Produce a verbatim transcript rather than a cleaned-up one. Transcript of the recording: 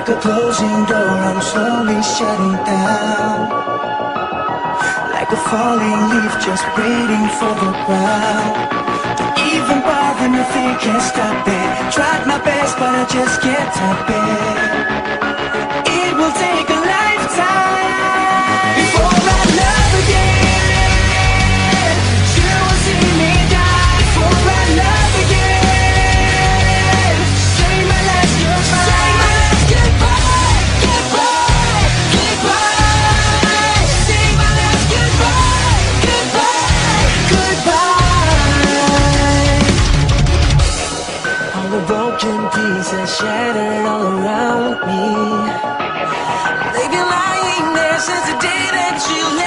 Like a closing door, I'm slowly shutting down. Like a falling leaf, just waiting for the ground. Don't even bother, nothing can stop it. Tried my best, but I just can't top it. It will take a lifetime before I love again. You will see me die before I love again. Say my last goodbye. Say my last goodbye. Goodbye. Goodbye. Say my last goodbye. Goodbye. Goodbye. All the broken pieces shattered all around me. They've been lying there since the day that you left.